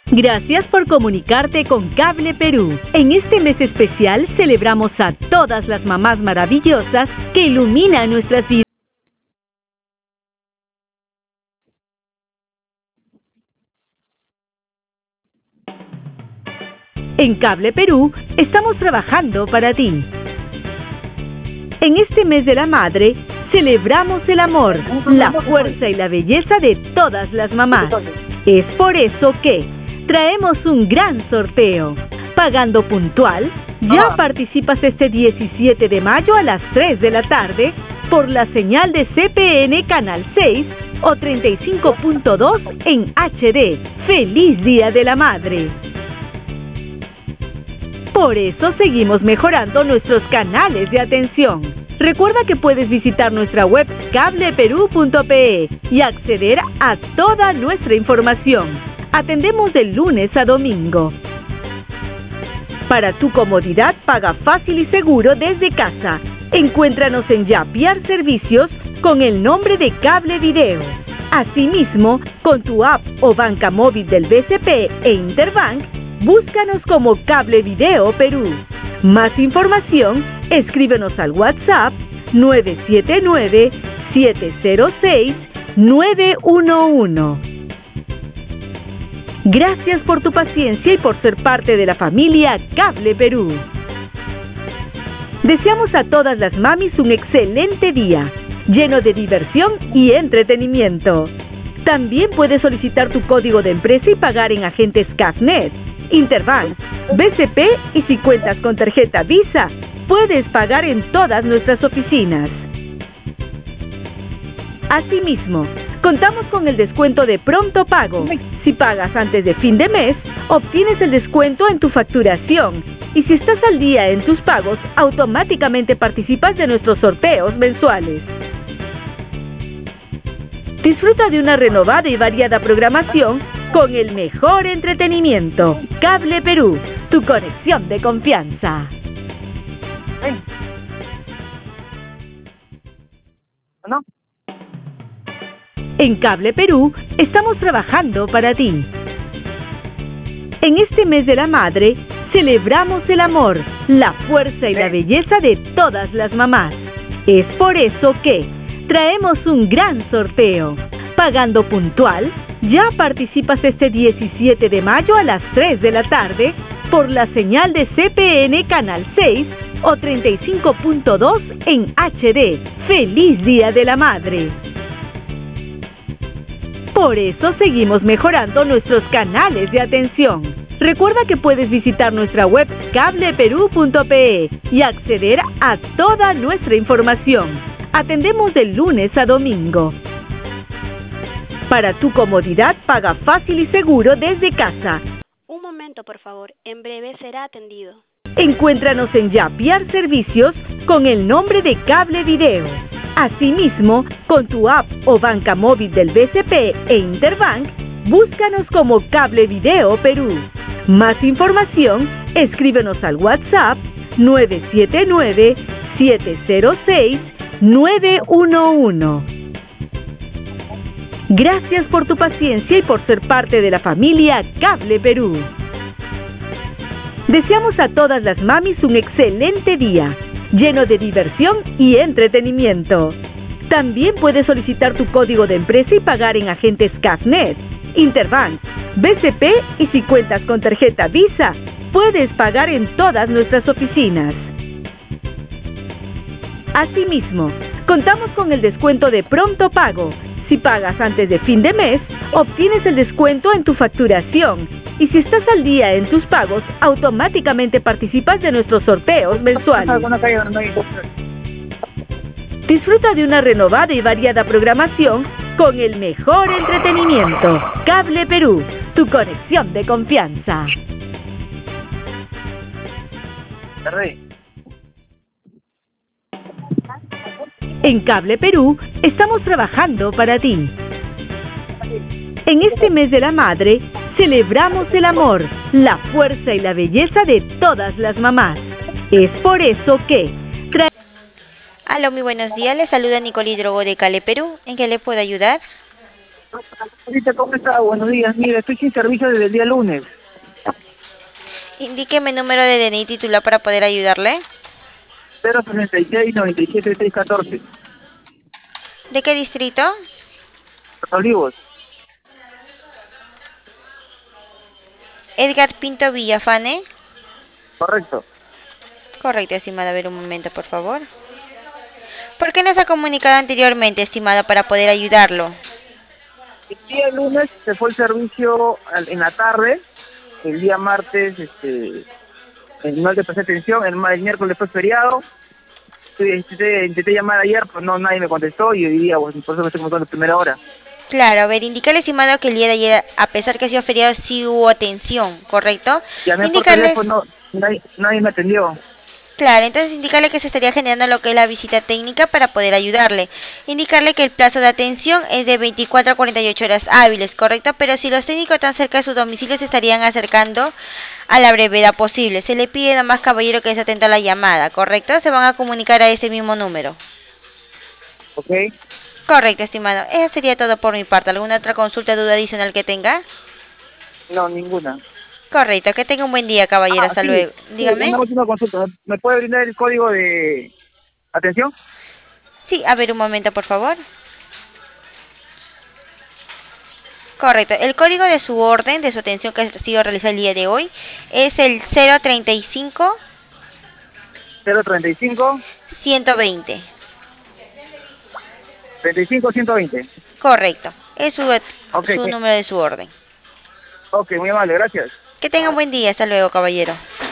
Gracias por comunicarte con Cable Perú. En este mes especial celebramos a todas las mamás maravillosas que iluminan nuestras vidas. En Cable Perú estamos trabajando para ti. En este mes de la madre celebramos el amor, la fuerza y la belleza de todas las mamás. Es por eso que traemos un gran sorteo. Pagando puntual, ya participas este 17 de mayo a las 3 de la tarde por la señal de CPN Canal 6 o 35.2 en HD. ¡Feliz Día de la Madre! Por eso seguimos mejorando nuestros canales de atención. Recuerda que puedes visitar nuestra web cableperú.pe y acceder a toda nuestra información. Atendemos de lunes a domingo. Para tu comodidad, paga fácil y seguro desde casa. Encuéntranos en Yapiar Servicios con el nombre de Cable Video. Asimismo, con tu app o banca móvil del BCP e Interbank, búscanos como Cable Video Perú. Más información, escríbenos al WhatsApp 979-706-911. Gracias por tu paciencia y por ser parte de la familia Cable Perú. Deseamos a todas las mamis un excelente día, lleno de diversión y entretenimiento. También puedes solicitar tu código de empresa y pagar en agentes CAFNet, Interbank, BCP y si cuentas con tarjeta Visa, puedes pagar en todas nuestras oficinas. Asimismo, contamos con el descuento de pronto pago. Si pagas antes de fin de mes, obtienes el descuento en tu facturación. Y si estás al día en tus pagos, automáticamente participas de nuestros sorteos mensuales. Disfruta de una renovada y variada programación con el mejor entretenimiento. Cable Perú, tu conexión de confianza. ¿No? En Cable Perú estamos trabajando para ti. En este mes de la madre celebramos el amor, la fuerza y la belleza de todas las mamás. Es por eso que traemos un gran sorteo. Pagando puntual, ya participas este 17 de mayo a las 3 de la tarde por la señal de CPN Canal 6 o 35.2 en HD. ¡Feliz Día de la Madre! Por eso seguimos mejorando nuestros canales de atención. Recuerda que puedes visitar nuestra web cableperú.pe y acceder a toda nuestra información. Atendemos de lunes a domingo. Para tu comodidad, paga fácil y seguro desde casa. Un momento, por favor. En breve será atendido. Encuéntranos en Yapiar Servicios con el nombre de Cable Video. Asimismo, con tu app o banca móvil del BCP e Interbank, búscanos como Cable Video Perú. Más información, escríbenos al WhatsApp 979-706-911. Gracias por tu paciencia y por ser parte de la familia Cable Perú. Deseamos a todas las mamis un excelente día, lleno de diversión y entretenimiento. También puedes solicitar tu código de empresa y pagar en agentes CAFNet, Interbank, BCP y si cuentas con tarjeta Visa, puedes pagar en todas nuestras oficinas. Asimismo, contamos con el descuento de pronto pago. Si pagas antes de fin de mes, obtienes el descuento en tu facturación. Y si estás al día en tus pagos, automáticamente participas de nuestros sorteos mensuales. Disfruta de una renovada y variada programación con el mejor entretenimiento. Cable Perú, tu conexión de confianza. En Cable Perú estamos trabajando para ti. En este mes de la madre celebramos el amor, la fuerza y la belleza de todas las mamás. Es por eso que Aló, muy buenos días. Les saluda Nicole Hidrogo de Cable Perú. ¿En qué le puedo ayudar? Ahorita, ¿cómo está? Buenos días. Mira, estoy sin servicio desde el día lunes. Indíqueme el número de DNI titular para poder ayudarle. 066-97-614. ¿De qué distrito? Los Olivos. Edgar Pinto Villafane. Correcto. Correcto, estimado. A ver un momento, por favor. ¿Por qué no se ha comunicado anteriormente, estimado, para poder ayudarlo? El día lunes se fue el servicio en la tarde. El día martes, no le presté atención. El miércoles fue feriado. Intenté llamar ayer, pero no, nadie me contestó. Y hoy día, pues, por eso me estoy comunicando a primera hora. Claro, a ver, indicarle, estimado, que el día de ayer, a pesar que ha sido feriado, sí hubo atención, ¿correcto? Llamé por Indicarles, teléfono, nadie me atendió. claro, entonces indicarle que se estaría generando lo que es la visita técnica para poder ayudarle. Indicarle que el plazo de atención es de 24 a 48 horas hábiles, ¿correcto? Pero si los técnicos están cerca de su domicilio, se estarían acercando a la brevedad posible. Se le pide nomás, caballero, que se atenta a la llamada, ¿correcto? Se van a comunicar a ese mismo número. ¿Ok? Correcto, estimado. Eso sería todo por mi parte. ¿Alguna otra consulta, duda adicional que tenga? No, ninguna. Correcto, que tenga un buen día, caballero. Hasta Sí, luego. sí, Dígame. una última consulta. ¿Me puede brindar el código de atención? Sí, a ver un momento, por favor. Correcto. El código de su orden, de su atención que ha sido realizada el día de hoy, es el 035 035 120. 35 120. Correcto. Es Ok, su número de su orden. ok, muy amable, gracias. Que tenga un buen día. Hasta luego, caballero.